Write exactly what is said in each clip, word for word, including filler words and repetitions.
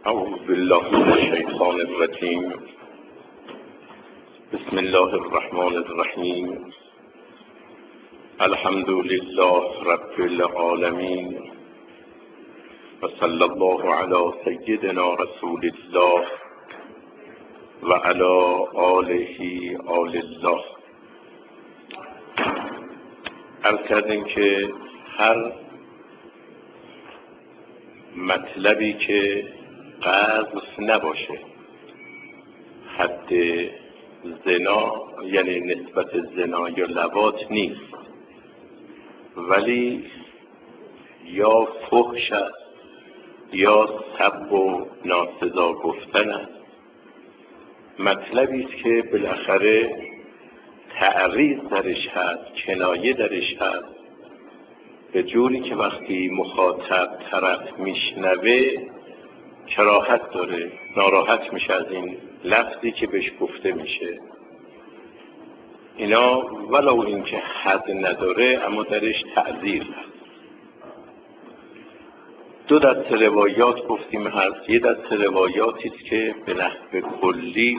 اعوذ بالله من الشیطان الرجیم. بسم الله الرحمن الرحیم. الحمد لله رب العالمین و صلی الله علی سیدنا رسول الله و علی آله آل الله. عرض کردیم که هر مطلبی که قذف نباشه، حد زنا یعنی نسبت زنا یا لواط نیست، ولی یا فحش است یا سب و ناسزا گفتن است، مطلبی است که بالاخره تعریض درش هست، کنایه درش هست، به جوری که وقتی مخاطب طرف میشنوه کراهت داره، ناراحت میشه از این لفظی که بهش گفته میشه. اینا ولو اینکه حد نداره اما درش تعذیر هست. دو دسته روایات گفتیم هست. یه دسته روایاتی است که به نحو کلی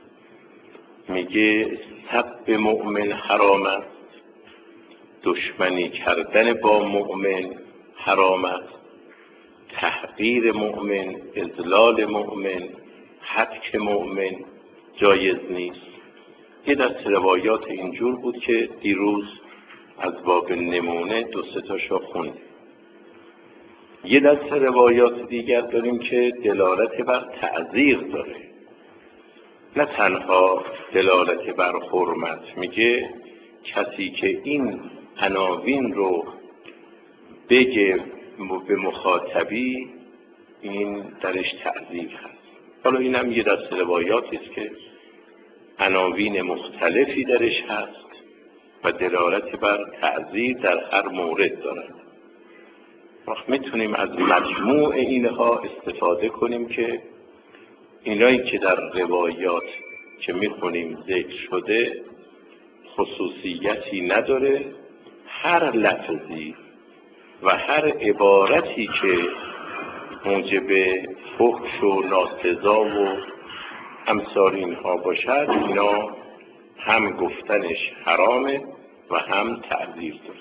میگه سب مؤمن حرام است، دشمنی کردن با مؤمن حرام است، تحقیر مؤمن، اذلال مؤمن، حتک مؤمن جایز نیست. یه دست روایات اینجور بود که دیروز از باب نمونه دو سه تاشو خوندیم. یه دست روایات دیگر داریم که دلالت بر تعذیر داره، نه تنها دلالت بر حرمت. میگه کسی که این عناوین رو بگه به مخاطبی، این درش تعذیر هست. حالا این هم یه دست روایاتی است که عناوین مختلفی درش هست و دلالت بر تعذیر در هر مورد دارد. وقت میتونیم از مجموع اینها استفاده کنیم که اینایی که در روایات که میخونیم ذکر شده خصوصیتی نداره. هر لفظی و هر عبارتی که موجب فحش و ناسزا و امثال اینها باشد، اینا هم گفتنش حرامه و هم تعذیر داره.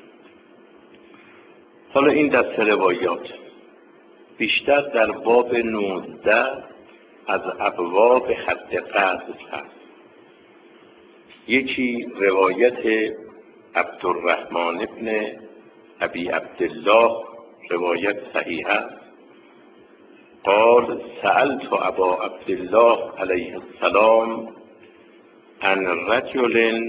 حالا این دسته روایات بیشتر در باب نوزده از ابواب حد قذف هست. یکی روایت عبدالرحمن ابن ابی عبدالله، روایت صحیح است. قال سألت ابا عبدالله علیه السلام عن رجل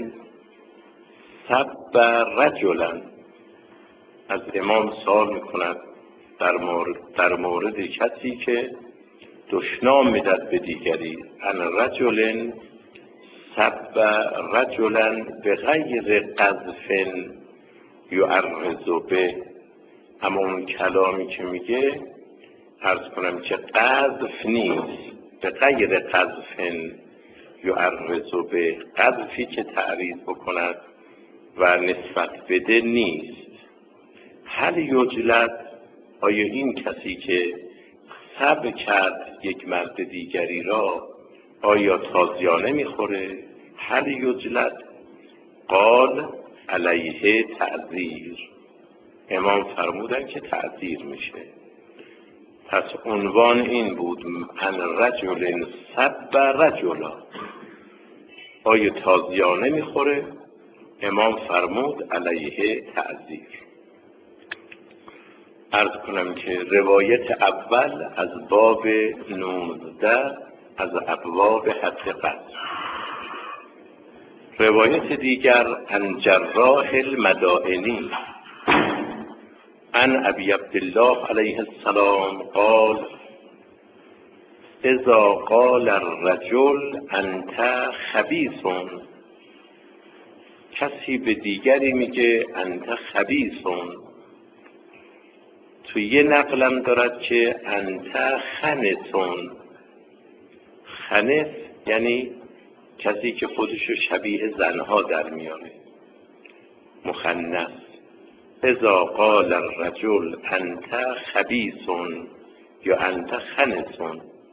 سب رجلا. از امام سوال میکند در مورد, در مورد کسی که دشنام میداد به دیگری. عن رجل سب رجلا به غیر قذف یعرض به. اما اون کلامی که میگه عرض کنم که قذف نیست، به غیر قذف یعرض به، قذفی که تعریض بکند و نسبت بده نیست. هل یجلد، آیا این کسی که سب کرد یک مرد دیگری را آیا تازیانه میخوره؟ هل یجلد؟ قال علیه تعذیر. امام فرمودن که تعذیر میشه. پس عنوان این بود ان رجل سب رجلا، آیا تازیانه میخوره؟ امام فرمود علیه تعذیر. عرض کنم که روایت اول از باب نوزده از ابواب حد قذف. روایت دیگر عن جراح المدائنی عن ابی عبدالله علیه السلام قال اذا قال الرجل انت خبیث، کسی به دیگری میگه انت خبیث. تو یه نقلم دارد که انت خنث. خنث یعنی کسی که خودشو شبیه زنها در میاره، مخنث. اذا قال الرجل انت خبیث یا انت خنث،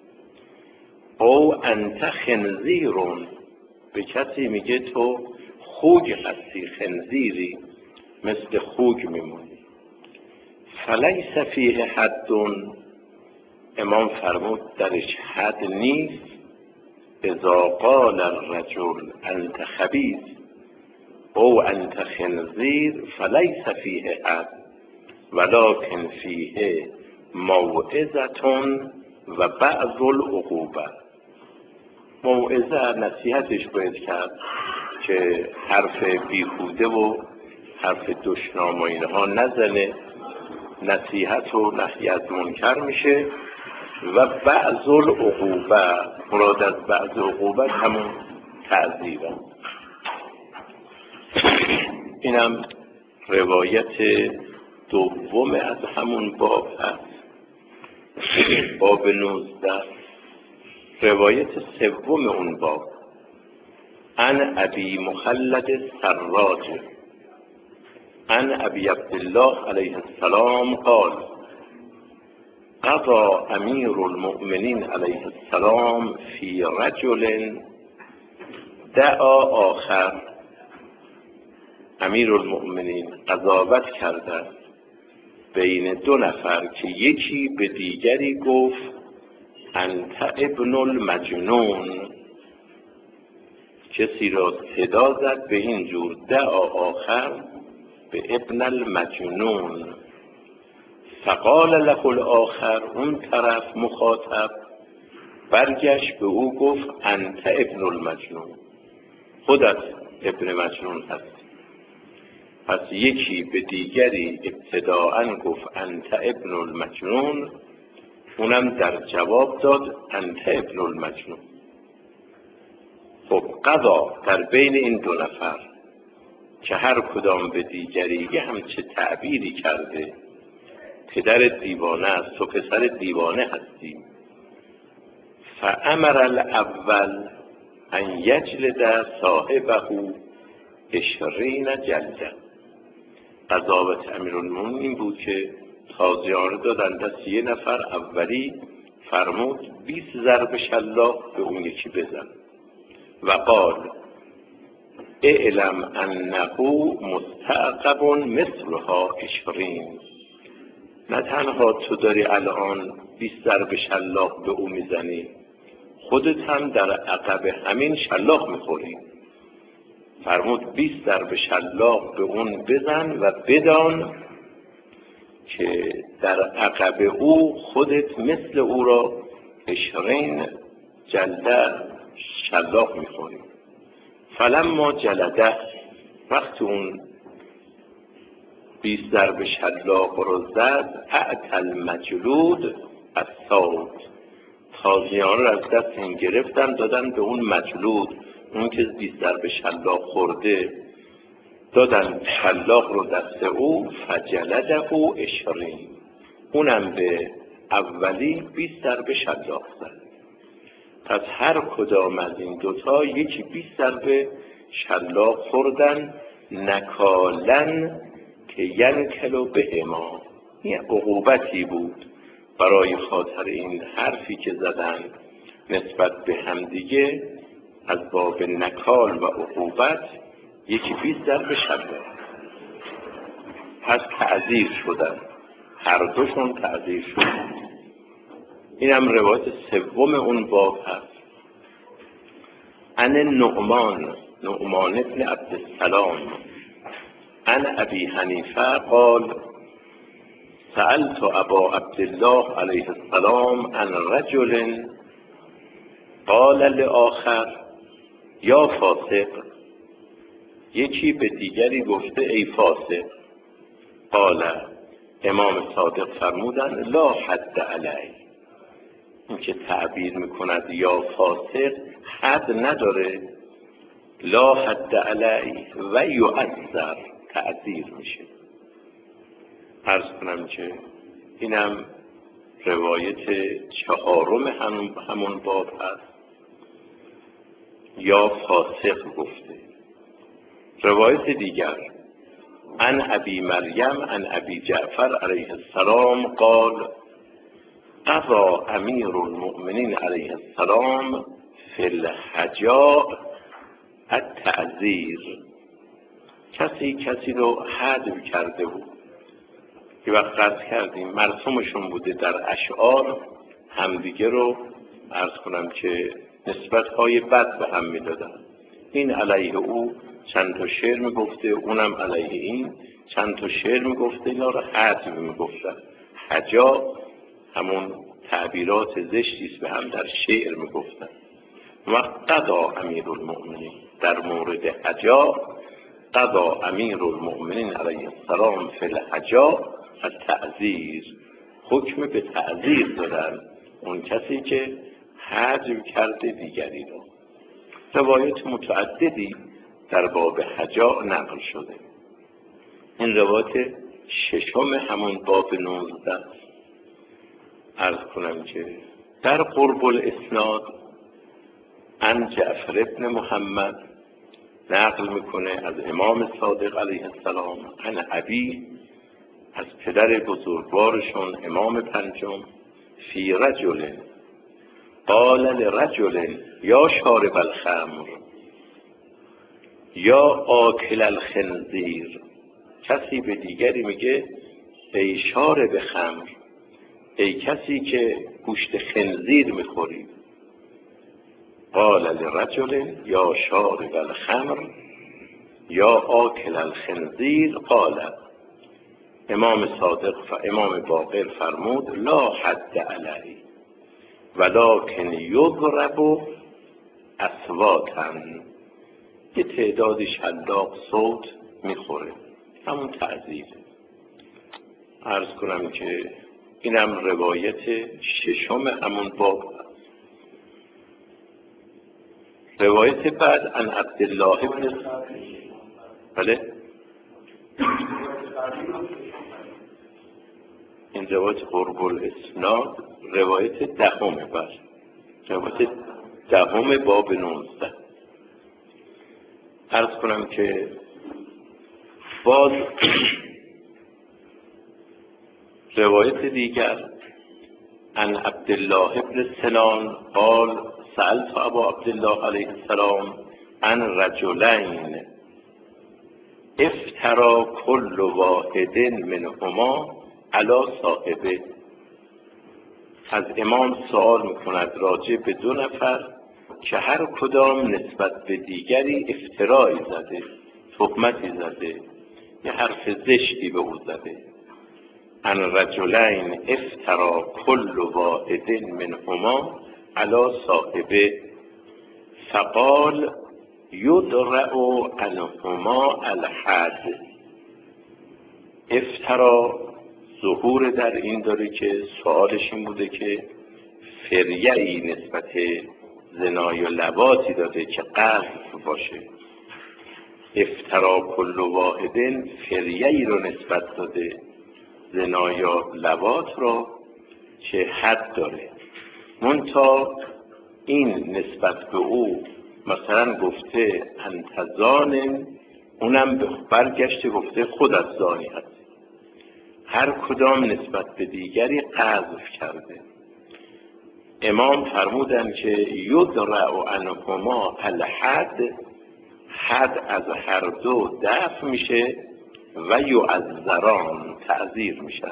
او انت خنزیرون، به کسی میگه تو خوک هستی، خنزیری، مثل خوک میمونی. فلیس فیه حد، امام فرمود درش حد نیست. اذا قال الرجل انت خبیث او انت خنزیر فلیس فیه حد ولکن فیه موعظة و بعض العقوبه. موعظه نصیحتش باید کرد که حرف بیهوده و حرف دشنام و اینها نزنه، نصیحت و نهی از منکر میشه. و بعض العقوبه، مراد از بعض عقوبت همون تعذیره. اینم روایت دوم از همون باب هست، باب نوزده. روایت سوم اون باب عن ابی مخلد سراج عن ابی عبدالله علیه السلام قال قضى امیر المؤمنین علیه السلام فی رجل دعا آخر. امیر المؤمنین قضاوت کرده بین دو نفر که یکی به دیگری گفت انت ابن المجنون، کسی را صدا زد به این جور دعا آخر به ابن المجنون. فقال له الاخر، اون طرف مخاطب برگشت به او گفت انت ابن المجنون، خودت ابن مجنون هست. پس یکی به دیگری ابتداءً گفت انت ابن المجنون، اونم در جواب داد انت ابن المجنون. خب قضا در بین این دو نفر که هر کدام به دیگری یه همچه تعبیری کرده، پدر دیوانه است تو پسر دیوانه هستی. فامر الاول ان یجلد صاحبه عشرین جلده. قضاوت امیرالمومنین این بود که تازیانه دادن دست یه نفر، اولی فرمود بیست ضرب شلاق به اون یکی بزن و قال اعلم انه مستعقب مثلها عشرین. نه تنها تو داری الان بیست ضرب شلاق به او میزنی، خودت هم در عقب همین شلاق میخوری. فرمود بیست ضرب شلاق به اون بزن و بدان که در عقب او خودت مثل او را عشرین جلده شلاق میخوری. فلما جلده، وقت اون بیست ضرب شلاق رو زد، اعطى المجلود الصوت، تازیان رو از دست این گرفتن دادن به اون مجلود، اون که بیست ضرب شلاق خورده، دادن شلاق رو دست او. فجلده او عشرین، اونم به اولی بیست ضرب شلاق زد. پس هر کدام از این دوتا یکی بیست ضرب شلاق خوردن، نکالن که ینکلو بهما. این عقوبتی بود برای خاطر این حرفی که زدن نسبت به همدیگه، از باب نکال و عقوبت یکی بیست ضرب شلاق. پس تعذیر شدن، هر دوشون تعذیر شدن. این هم روایت سوم اون باب هست. عن نعمان نعمان ابن عبدالسلام عن ابی حنیفه قال سألت ابا عبدالله علیه السلام عن رجل قال لآخر یا فاسق، یکی به دیگری گفته ای فاسق. قال، امام صادق فرمودن لا حد علی، این که تعبیر میکند یا فاسق حد نداره، لا حد علی و یؤثر، تعذیر میشه. عرض کنم که اینم روایت چهارم همون, همون باب هست، یا فاسق گفته. روایت دیگر عن ابی مریم عن ابی جعفر علیه السلام قال قضا امیر المؤمنین علیه السلام فی الهجاء التعزیر. کسی کسی رو حذف کرده بود، که وقت قصد کردیم مرسومشون بوده در اشعار همدیگه رو عرض کنم که نسبت‌های بد به هم میدادن. این علیه او چند تا شعر میگفته، اونم علیه این چند تا شعر میگفته، اینا رو حذف میگفتن. هجا همون تعبیرات زشتی است به هم در شعر میگفتن. و قضا امیر المؤمنین، در مورد هجا قضا امیر المؤمنین علیه السلام فی الهجا التعزیر، حکم به تعزیر دادن اون کسی که حذف کرده دیگری رو. روایت متعددی در باب هجا نقل شده. این روایت ششم همون باب نوزده. عرض کنم که در قرب الاسناد عن جعفر ابن محمد نقل میکنه از امام صادق علیه السلام، عن ابی، از پدر بزرگوارشون امام پنجم، فی رجل قال لرجل یا شارب الخمر یا آکل الخنزیر. کسی به دیگری میگه ای شارب خمر، ای کسی که گوشت خنزیر میخوری. قال لرجل یا شارب الخمر یا آکل الخنزیر قال، امام صادق و امام باقر فرمود لا حد علی ولکن یضرب اصواتا، یه تعدادی شلاق صوت میخوره، همون تعذیر. عرض کنم که اینم روایت ششم همون باب. روایت بعد عن عبدالله بن بله این روایت قرب الاسناد روایت دهمه، بله روایت دهم باب نوزده. عرض کنم که باز روایت دیگر عن عبدالله بن سنان قال سألت ابا عبدالله علیه السلام عن رجلین افترا کل واحد منهما علی صاحبه. از امام سوال میکند راجع به دو نفر که هر کدام نسبت به دیگری افترایی زده، تهمتی زده، یه حرف زشتی به او زده. ان رجلین افترا کل واحد منهما علی صاحبه فقال یدرع عنهما الحد. افترا ظهور در این داره که سوالش این بوده که فریعی نسبت زنای و لواطی داده که قذف باشه. افترا کل واحدن فریعی رو نسبت داده، زنایا لواط رو که حد داره. منتها این نسبت به او مثلا گفته انتظان، اونم برگشته گفته خود از زانی هست. هر کدام نسبت به دیگری قذف کرده. امام فرمودن که یدرع عنهما الحد، حد از هر دو دفع میشه و یعذران تعذیر میشن.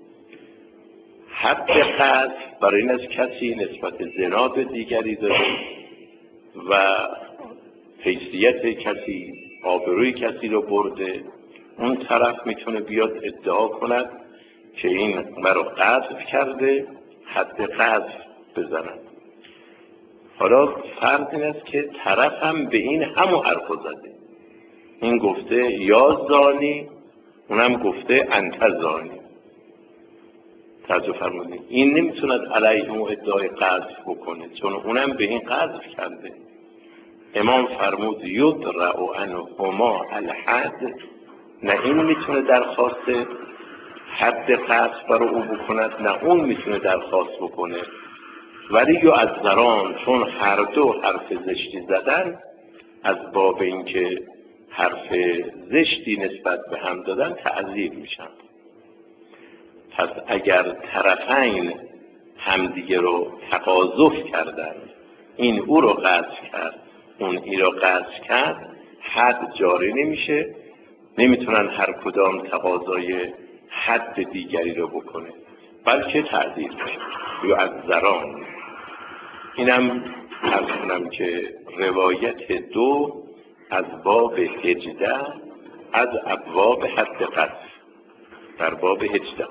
حد قذف برای این از کسی نسبت زنا به دیگری داره و حیثیت کسی، آبروی کسی رو برده، اون طرف میتونه بیاد ادعا کند که این مرا قذف کرده، حد قذف بزنن. حالا فرض این است که طرف هم به این همو حرف زده، این گفته یا زانی، اونم گفته انت زانی. توجه فرمودید، این نمیتوند علیه اون ادعای قذف بکنه چون اونم به این قذف کرده. امام فرمود یدرع عنهما الحد، نه این میتونه درخواست حد قذف برای او بکند، نه اون میتونه درخواست بکنه. ولی یعذران، چون هر دو حرف زشتی زدن، از باب اینکه حرف زشتی نسبت به هم دادن تعذیر میشن. پس اگر طرفین همدیگه رو تقاذف کردند، این او رو قذف کرد اون ای رو قذف کرد، حد جاری نمیشه، نمیتونن هر کدام تقاضای حد دیگری رو بکنه، بلکه تعزیر میشه یا از زران. اینم عرض کنم که روایت دو از باب هجده از ابواب حد قذف در باب هجده.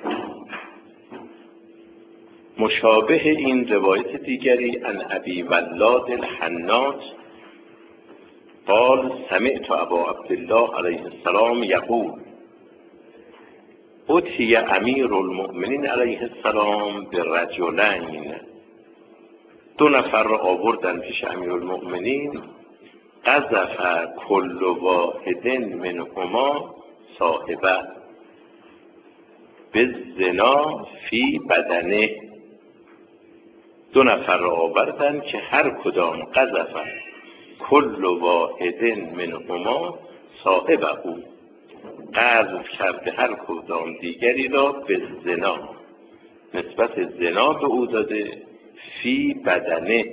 مشابه این روایت دیگری ان ابی ولاد الحناط قال سمعت ابا عبدالله علیه السلام یقول اتي امیر المؤمنین علیه السلام برجلین، دو نفر را آوردن پیش امیر المؤمنین، قذف کل واحد منهما صاحبه بالزنا فی بدنه. دو نفر را آوردن که هر کدام قذف کل واحد منهما صاحبه، قذف کرده هر کدام دیگری را به زنا، نسبت زنا به او داده، فی بدنه.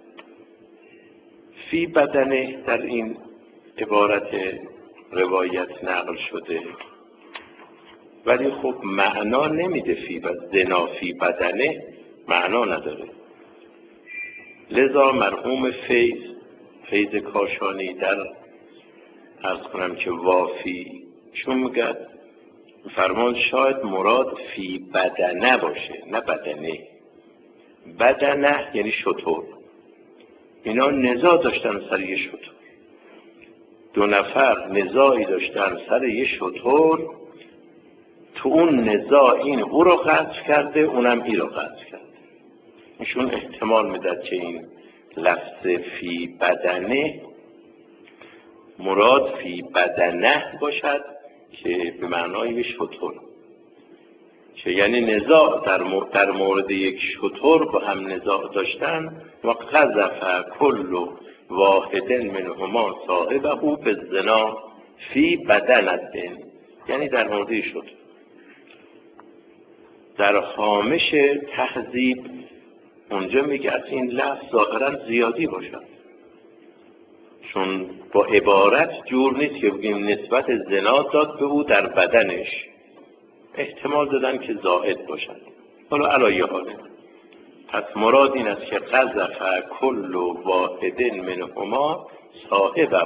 فی بدنه در این عبارت روایت نقل شده، ولی خب معنا نمیده. فی زنا فی بدنه معنا نداره. لذا مرحوم فیض فیض کاشانی در عرض کنم که وافی چون میگه فرمان شاید مراد فی بدنه باشه نه بدنه. بدنه یعنی شتر. اینا نزاع داشتن سر یه شتر، دو نفر نزاعی داشتن سر یه شتر، تو اون نزاع این او رو قذف کرده اونم ای رو قذف کرده. ایشون احتمال میداد که این لفظ فی بدنه مراد فی بدنه باشد که به معنای شتر، که یعنی نزاع در, در مورد یک شتر با هم نزاع داشتن و قذف کل واحد منهما صاحبه بالزنا فی بدنه، یعنی در مورد شتر. در هامش تهذیب اونجا میگه از این لفظ ظاهرا زیادی باشد، چون با عبارت جور نیست که بگیم نسبت زنا داد به او در بدنش، احتمال دادن که زائد باشد. حالا علایه حاله، پس مراد این است که قذف کل واحد منهما صاحبه.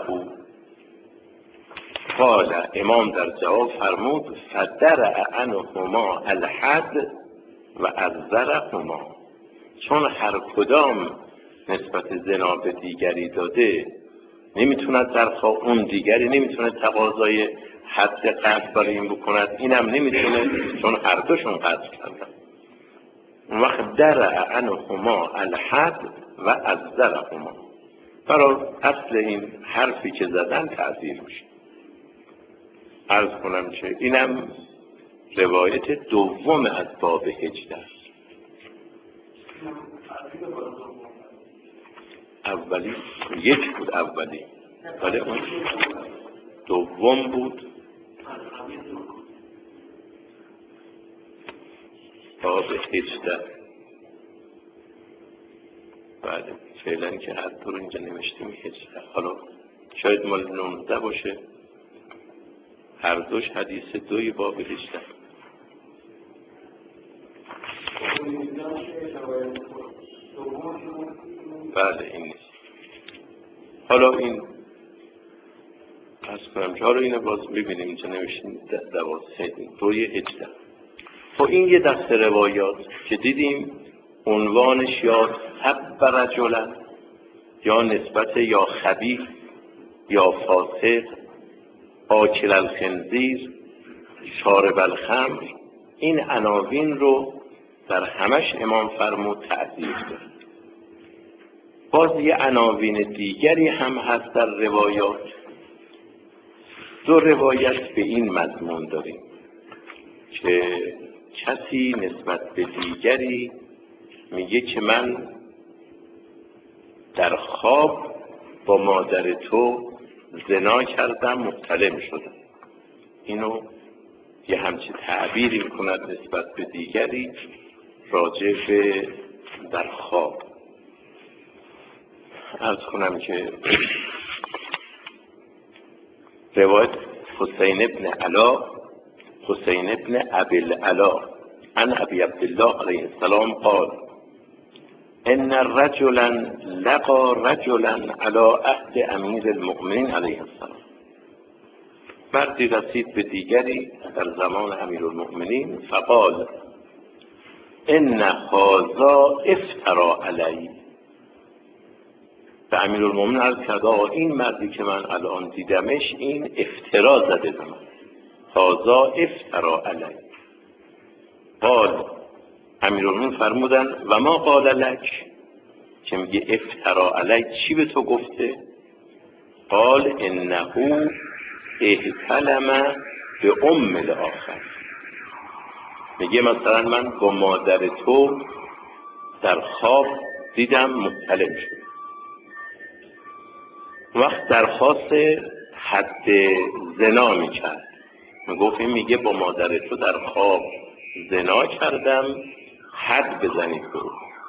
قال امام در جواب فرمود فدرع عنهما الحد و عذرهما، چون هر کدام نسبت زنا به دیگری داده نمیتوند در خواه اون دیگری نمیتونه تقاضای حد قذف برای این بکند، اینم نمیتونه چون هر دوشون قذف کردن. اون وقت درع عنهما الحد و عذرهما، برای اصل این حرفی که زدن تعذیر میشه. عرض کنم که اینم روایت دوم از باب هجده است. اولی یک بود اولی، ولی اون دوم بود باب هجده. بله فعلا که هر طور اینجا نوشتیم هجده، حالا شاید مال نوزده باشه، هر دوش حدیث دوی باب هجده. بله این نیست. حالا این پس کنم که حالا اینو باز ببینیم اینجا نوشتیم دوازده دوی هجده. خب این یه دست روایات که دیدیم عنوانش یا سب رجلن یا نسبت یا خبیث یا فاسق، آکل الخنزیر، شارب الخمر، این عناوین رو در همش امام فرمود تعذیر کرد. باز یه عناوین دیگری هم هست در روایات. دو روایت به این مضمون داریم که کسی نسبت به دیگری میگه که من در خواب با مادر تو زنا کردم مبتلم شدم، اینو یه همچی تعبیری میکند نسبت به دیگری راجع به در خواب. عرض کنم که روایت حسین ابن علا حسین ابن ابی العلا عن ابی عبدالله علیه السلام قال ان رجلا لقى رجلا على عهد امیر المؤمنین علیه السلام. مردی رسید به دیگری در زمان امیرالمؤمنین فقال ان هذا افترا علی. به امیرالمؤمنین عرض کرد این مردی که من الان دیدمش این افترا زده به من. هذا افترا علی. قال امیرالمؤمنین فرمودن و ما قال لک، که میگه افترا علی چی به تو گفته؟ قال انه احتلم به ام الاخر. میگه مثلا من با مادر تو در خواب دیدم محتلم شد. وقت درخواست حد زنا میکرد، میگفت این میگه با مادر تو در خواب زنا کردم، حد بزنید برو.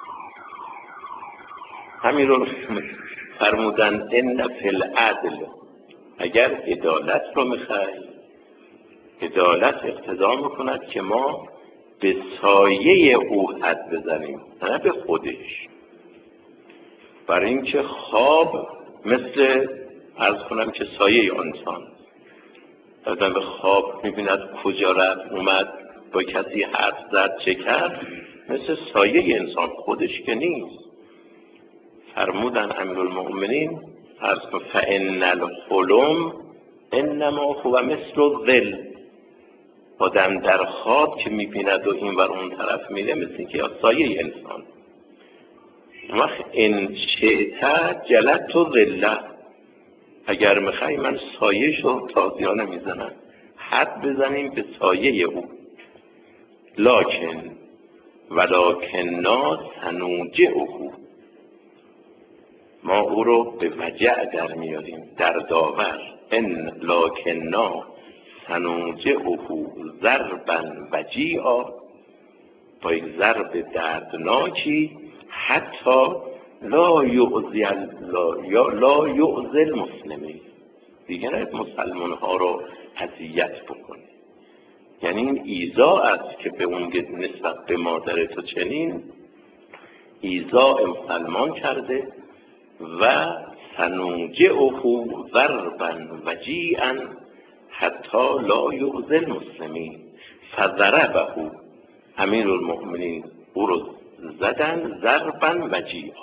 همین رو فرمودن ان فی العدل، اگر عدالت رو میخوای، عدالت اقتضا میکند که ما به سایه او حد بزنیم نه به خودش. برای اینکه خواب مثل عرض کنم که سایه انسان، آدم به خواب میبیند کجا رفت اومد با کسی حرف زد چه کرد، مثل سایه انسان، خودش که نیست. فرمودن امیرالمؤمنین عرض کن فان الحلم انما هو مثل الظل. آدم در خواب که میبیند و این ور اون طرف میره مثل که سایه انسان. وقت ان شئت جلدت ظله، اگر میخوای من سایه شو تازیانه میزنم، حد بزنیم به سایه او. لکن ولکننا سنوجعه، ما او رو به وجع در میاریم، در داور. ان لکننا سنوجعه ضربا وجیعا، با یک ضرب دردناکی، حتی لا یؤذی لا لا یؤذی المسلمین، دیگه نه مسلمان ها رو اذیت بکنه. یعنی این ایذا است که به اون نسبت به مادر تو چنین ایذا مسلمان کرده. و سنوجعه ضربا وجیعا حتی لا یؤذی المسلمین فضربه. امیرالمؤمنین او رو زدن ضربا وجیعا،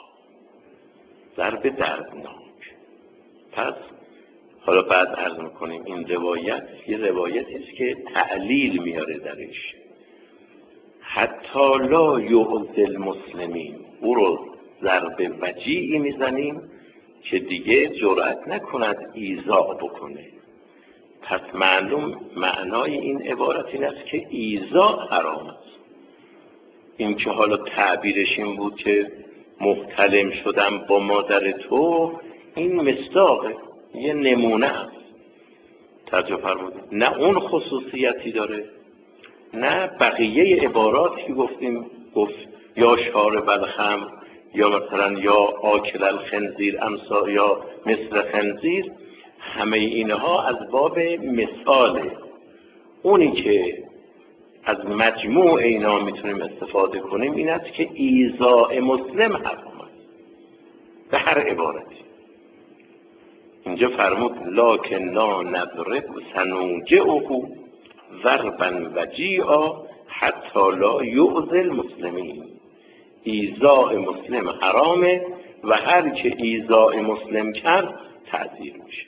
ضرب دردناک. پس حالا بعد عرض میکنیم این روایت یه روایتی است که تعلیل میاره درش. حتی لا یؤذی المسلمین، او رو ضرب وجیعی میزنیم که دیگه جرأت نکند ایذا بکنه. پس معلوم معنای این عبارت این است که ایذا حرام است. این که حالا تعبیرش این بود که محتلم شدم با مادر تو، این مصداقه، یه نمونه است. توجه فرمودید؟ نه اون خصوصیتی داره، نه بقیه عبارات که گفتیم، گفت یا شارب الخمر یا مثلا یا آکل الخنزیر امسا یا مثل خنزیر، همه اینها از باب مثاله. اونی که از مجموع اینا میتونیم استفاده کنیم این است که ایذاء مسلم حرام است به هر عبارتی. اینجا فرمود لکننا نضرب سنوجعه ضربا وجیعا حتی لا یؤذی المسلمین. ایذاء مسلم حرامه و هر که ایذاء مسلم کرد تعذیر میشه.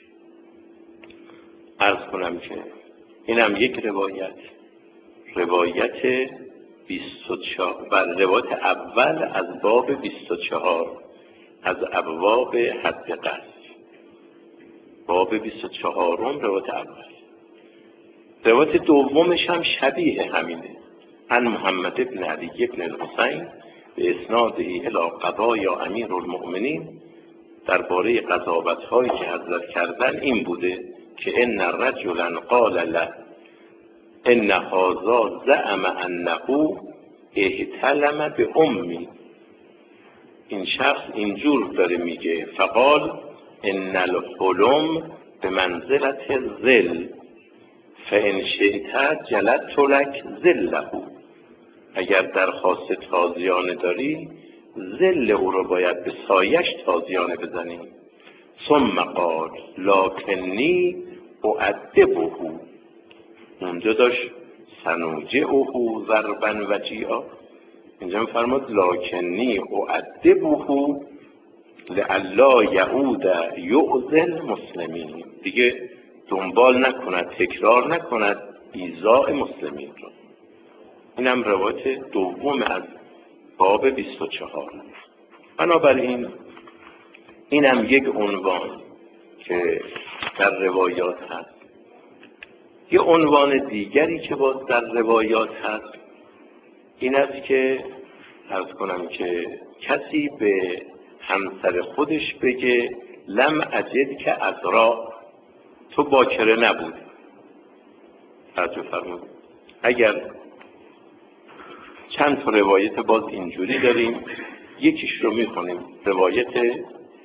عرض کنم که اینم یک روایت، روایت بیست و چهار و روایت اول از باب بیست و چهار از ابواب حد قذف، باب بیست و چهارم روایت اول. روایت دومش هم شبیه همینه. عن محمد ابن علی ابن الحسین به اسناده الی قضایا امیرالمؤمنین، درباره قضاوت هایی که حضرت کردن این بوده که ان رجلا قال له ان هذا زعم انه احتلم به امی، این شخص اینجور داره میگه فقال ان الحلم به منزلت ظل فان شئت جلدت لک ظله، اگر درخواست تازیانه داری ظل او رو باید به سایش تازیانه بزنی. ثم قال لکنی اؤدبه، اونجا داشت سنوجعه ضربا وجیعا، اینجا میفرماد لکنی اؤدبه لئلا یعود یؤذی المسلمین، دیگه دنبال نکند، تکرار نکند ایذاء مسلمین رو. اینم روایت دوم از باب بیست و چهار. بنابراین اینم یک عنوان که در روایات هست. یه عنوان دیگری که باز در روایات هست این است که عرض کنم که کسی به همسر خودش بگه لم اجد که عذرا، تو باکره نبود. توجه فرمودید. اگر چند تا روایت باز اینجوری داریم، یکیش رو میخونیم، روایت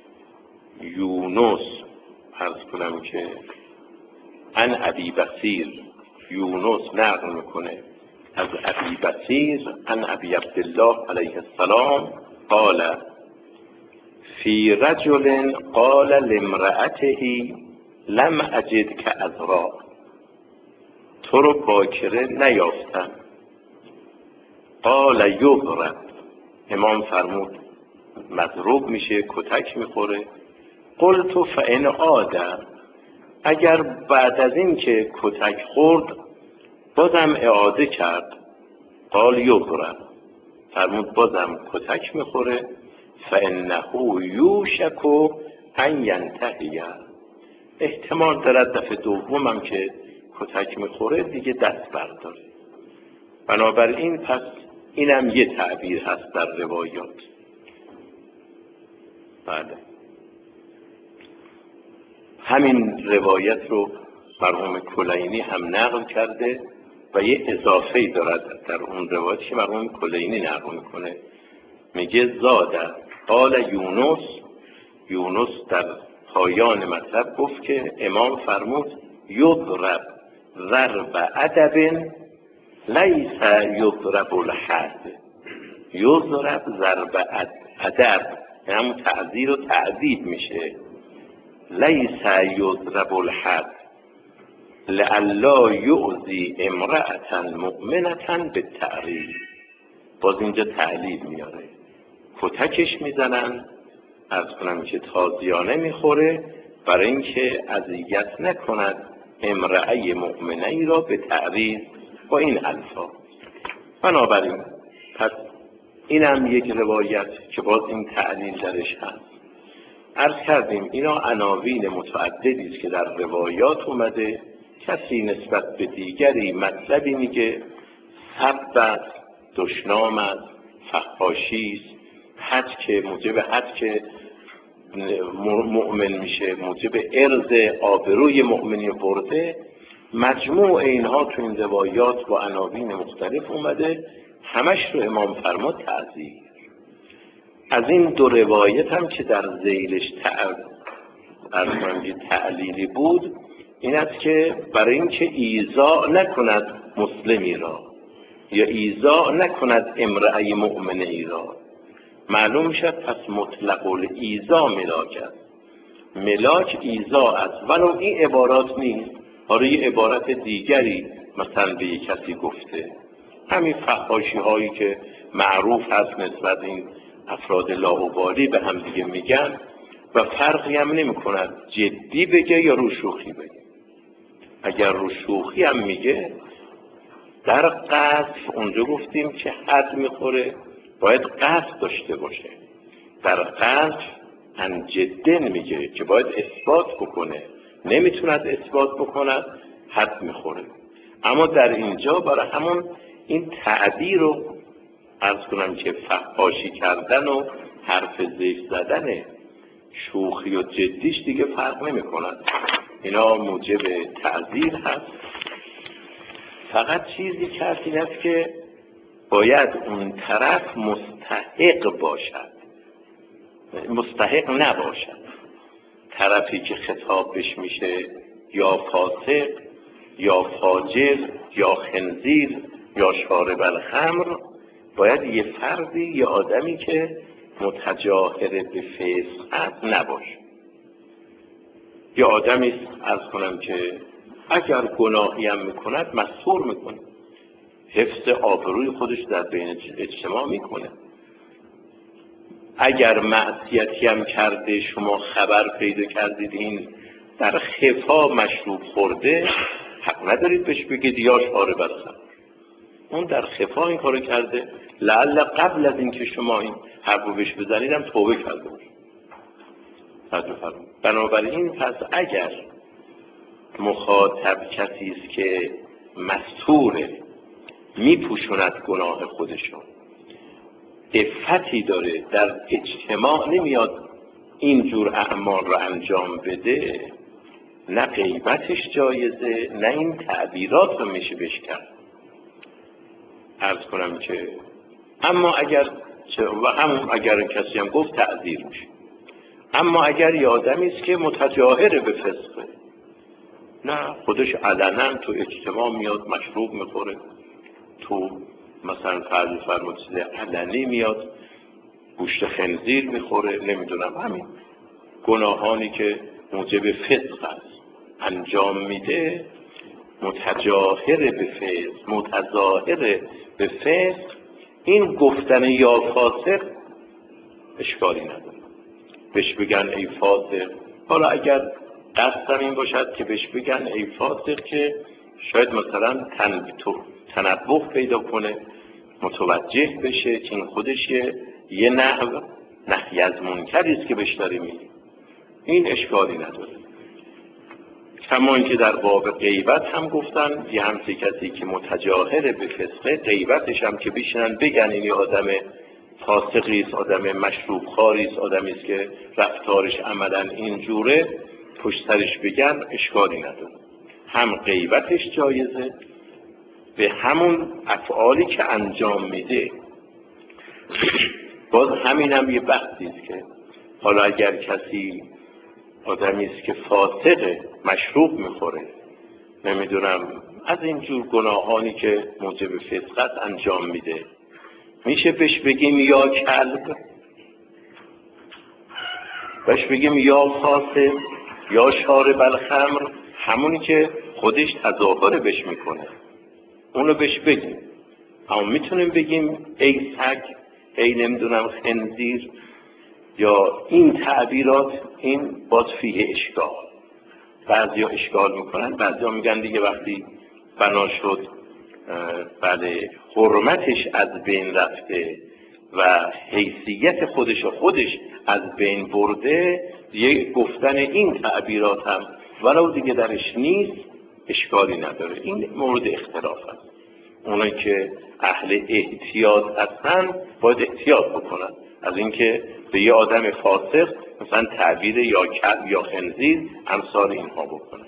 یونس عرض کنم که عن ابی بصیر، یونس نقل میکنه از ابی بصیر عن ابی عبدالله علیه السلام قال فی رجل قال لامرأته لم اجد که عذرا، تو رو باکره نیافتم. قال یضرب، امام فرمود مضروب میشه، کتک میخوره. قلت فان عاد، اگر بعد از این که کتک خورد بازم اعاده کرد. قال یضرب، فرمود بازم کتک میخوره. فانه یوشک ان ینتهی، احتمال دارد دفعه دومم که کتک میخوره دیگه دست برداره. بنابراین پس اینم یه تعبیر هست در روایات. بله، همین روایت رو مرحوم کلینی هم نقل کرده و یه اضافه‌ای دارد در اون روایت که مرحوم کلینی نقل میکنه، میگه زاده قال یونس، یونس در پایان مطلب گفت که امام فرمود یضرب ضرب ادب لیس یضرب الحد، یضرب ضرب ادب یعنی همون تعذیر و تعذیب میشه، لیس یضرب الحد لئلا یؤذی امرأة مؤمنة بالتعریف. باز اینجا تعلیل میاره، کتکش میزنن عرض کنم که تازیانه میخوره برای اینکه اذیت نکند امرأه مؤمنه ای را به تعریف با این الفاظ. بنابراین پس اینم یک روایت که باز این تعلیل درش هست. عرض کردیم اینا عناوین متعددی است که در روایات اومده. کسی نسبت به دیگری مطلبی میگه، سب است، دشنام است، فحاشی است، حد که موجب حد که مؤمن میشه، موجب عرض آبروی مؤمنی برده. مجموع اینها تو این روایات با عناوین مختلف اومده، همش رو امام فرمود تعذیر. از این دو روایت هم که در ذیلش تعلیلی بود این است که برای اینکه ایذا نکند مسلمی را یا ایذا نکند امرأه مؤمنه ای را، معلوم شد پس مطلق الایذا ملاک است. ملاک ایذا است، ولو این عبارات نیست، حالا یه عبارت دیگری مثلا به یک کسی گفته. همین فحاشی هایی که معروف هست نسبت این افراد لاابالی به هم دیگه میگن و فرقی هم نمی کند جدی بگه یا رو شوخی بگه. اگر رو شوخی هم میگه در قذف اونجا گفتیم که حد میخوره، باید قصد داشته باشه. در قذف ان جدن میگه که باید اثبات بکنه، نمیتوند اثبات بکند حد میخوره. اما در اینجا برای همون این تعبیر رو عرض کنم که فحاشی کردن و حرف زشت زدن شوخی و جدیش دیگه فرق نمی کند، اینا موجب تعذیر هست. فقط چیزی که هست این است که باید اون طرف مستحق باشد، مستحق نباشد. طرفی که خطاب بش میشه یا فاسق یا فاجر یا خنزیر یا شارب الخمر، باید یه فردی، یه آدمی که متجاهر به فسق نباشه. یه آدمی عرض کنم که اگر گناهی هم میکند مستور میکنه، حفظ آبروی خودش در بین اجتماع میکنه. اگر معصیتی هم کرده شما خبر پیدا کردید این در خفا مشروب خورده، حق ندارید بهش بگید یا شارب الخمر. اون در خفا این کارو کرده، لعل قبل از اینکه شما این حرفو بهش بزنید هم توبه کرده باشه. بنابراین پس اگر مخاطب کسی است که مستوره، میپوشوند گناه خودشو، عفتی داره، در اجتماع نمیاد اینجور اعمال رو انجام بده، نه غیبتش جایزه نه این تعبیرات رو میشه بهش کرد. عرض کنم که اما اگر و هم اگر کسی هم گفت تعذیر میشه. اما اگر یه آدمی است که متجاهر به فسقه، نه خودش علنا تو اجتماع میاد مشروب میخوره، تو مثلا فرض فرمودید علنی میاد گوشت خنزیر میخوره، نمیدونم همین گناهانی که موجب فسق است انجام میده، متجاهر به فسق، متظاهر به فسق، این گفتن یا فاسق اشکالی نداره. بهش بگن ای فاسق. حالا اگر قصدم این باشد که بهش بگن ای فاسق که شاید مثلا تن تنبه پیدا کنه، متوجه بشه که این خودش یه نحو نهی از منکری است که بهش داره میگه، این اشکالی نداره. کما اینکه در باب غیبت هم گفتن یه همچه کسی که متجاهر به فسقه، غیبتش هم که بشنن بگن این آدم فاسقی است، آدم مشروب خواری است، آدمی است که رفتارش عملا اینجوره، پشت سرش بگن اشکالی نداره. هم غیبتش جایزه به همون افعالی که انجام میده. باز همین هم یه بحثی است که حالا اگر کسی آدمی است که فاسقه، مشروب میخوره، نمیدونم از این جور گناهانی که موجب فسقت انجام میده، میشه بهش بگیم یا کلب، بهش بگیم یا فاسق یا شارب الخمر، همونی که خودش تظاهر بهش میکنه اونو بهش بگیم. اما میتونیم بگیم ای سگ، ای نمیدونم خنزیر، یا این تعبیرات، این باز فیه اشکال. بعضی ها اشکال میکنن، بعضی ها میگن دیگه وقتی بنا شد بله حرمتش از بین رفته و حیثیت خودش و خودش از بین برده، دیگه گفتن این تعبیرات هم ولو دیگه درش نیست اشکالی نداره. این مورد اختلاف هست. اونایی که اهل احتیاط هستن باید احتیاط بکنن از اینکه به یه آدم فاسق مثلا تعبیر یا کلب یا خنزیر امثال اینها بکنن.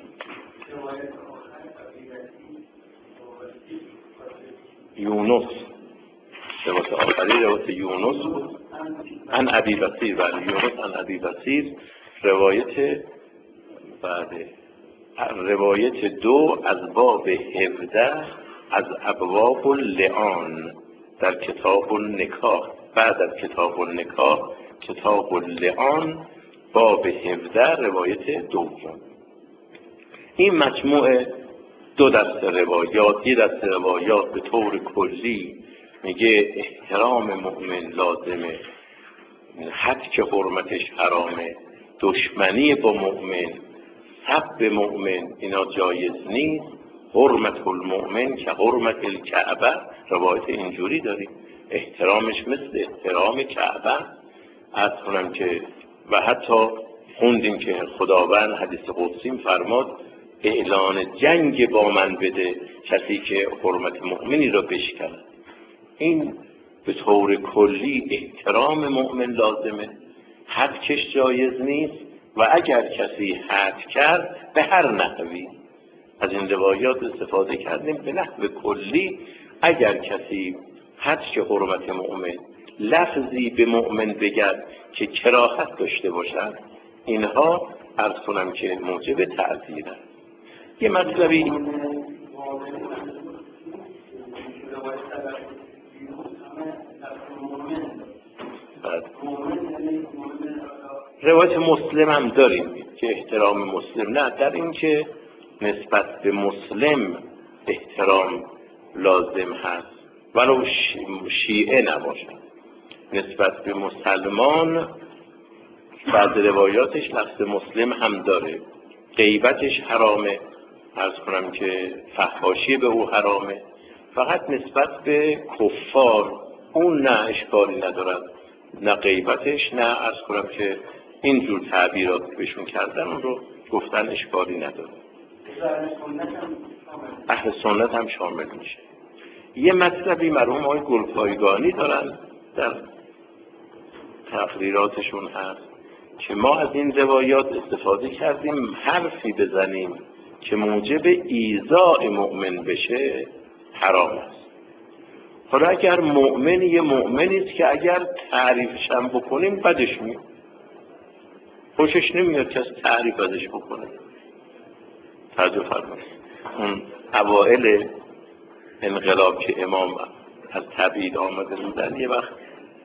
یونس روایت آخری روایت یونس بود عن ابی بصیر، و یونس عن ابی بصیر روایت بعد روایت دو از باب هفده از ابواب اللعان در کتاب النکاح. بعد از کتاب النکاح کتاب اللعان باب هفده روایت دوم. این مجموعه دو دسته روایات، یه دسته روایات به طور کلی میگه احترام مؤمن لازمه، حد که حرمتش حرامه، دشمنی با مؤمن، سب مؤمن اینا جایز نیست. حرمت المؤمن که حرمت الکعبه، روایت اینجوری داریم، احترامش مثل احترام کعبه. عرض کنم که و حتی خوندیم که خداوند حدیث قدسی فرماد اعلان جنگ با من بده کسی که حرمت مؤمنی را بشکند. این به طور کلی احترام مؤمن لازمه، حد کش جایز نیست، و اگر کسی حد کرد به هر نحوی، از این روایات استفاده کردیم، به نحو کلی اگر کسی هرچه حرمت مؤمن، لفظی به مؤمن بگد که کراهت داشته باشد، اینها عرض کنم که موجب تعزیر است. یه مطلبی روایت مسلم هم داریم که احترام مسلم، نه در این که نسبت به مسلم احترام لازم هست ولو شیعه نباشد، نسبت به مسلمان بعض روایاتش لفظ مسلم هم داره، غیبتش حرامه، عرض کنم که فحاشی به او حرامه، فقط نسبت به کفار اون نه اشکالی ندارد، نه غیبتش، نه عرض کنم که اینجور تعبیرات بهشون کردن اون رو گفتن اشکالی نداره. اهل سنت هم شامل میشه. یه مطلبی مرحوم آقای گلپایگانی دارن در تقریراتشون هست که ما از این روایات استفاده کردیم حرفی بزنیم که موجب ایذاء مؤمن بشه حرام است. حالا اگر مؤمن یه مؤمنی است که اگر تعریفش هم بکنیم بدش میاد، خوشش نمیاد که از تعریف ازش بکنه. توجه فرمایید، اون اوائل انقلاب که امام از تبعید آمده بودن، یه وقت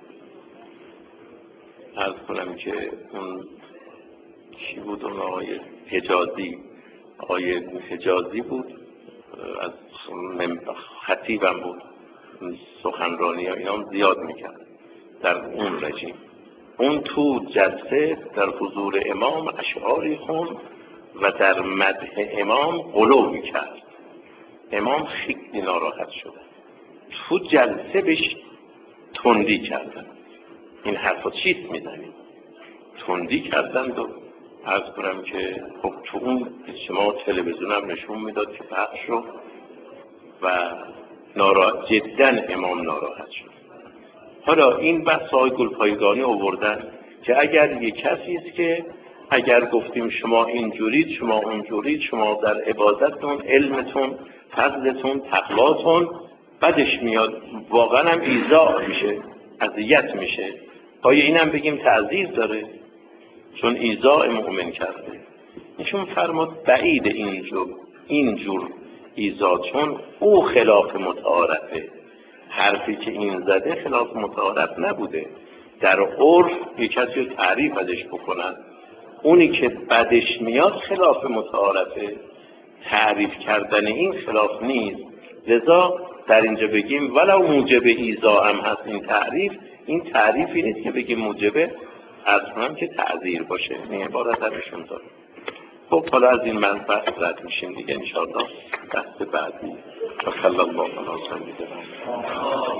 عرض کنم که اون چی بود، اون آقای حجازی آقای حجازی بود، از خطیبم بود، سخنرانی ها اینا زیاد میکرد در اون رژیم. اون تو جلسه در حضور امام اشعاری خوند و در مدح امام غلو میکرد. امام خیلی ناراحت شد، تو جلسه بهش تندی کردن، این حرفا چیست میزنید، تندی کردند و عرض کنم که خب تو اون اجتماع تلویزیون هم نشون میداد که پخش شد و ناراحت، جدا امام ناراحت شد. حالا این بحث آقای گلپایگانی آوردن که اگر یک کسی است که اگر گفتیم شما اینجورید، شما اونجورید، شما در عبادتتون، علمتون، فضلتون، تقواتون بدش میاد، واقعا هم ایذا میشه، اذیت میشه، آیا این هم بگیم تعزیر داره چون ایذاء مؤمن کرده؟ ایشون فرمود بعید اینجور اینجور ایذا، چون او خلاف متعارفه، حرفی که این زده خلاف متعارف نبوده. در عرف یک کسی رو تعریف ازش بکنن، اونی که بدش میاد خلاف متعارفه، تعریف کردن این خلاف نیست. لذا در اینجا بگیم ولو موجب ایذا هم هست این تعریف، این تعریفی نیست که بگیم موجب اصلا که تعذیر باشه، این عبارت درشون داره. خب حالا از این منبع رد میشیم دیگه انشاءالله بحث بعدی. صلی الله علیه و سلم.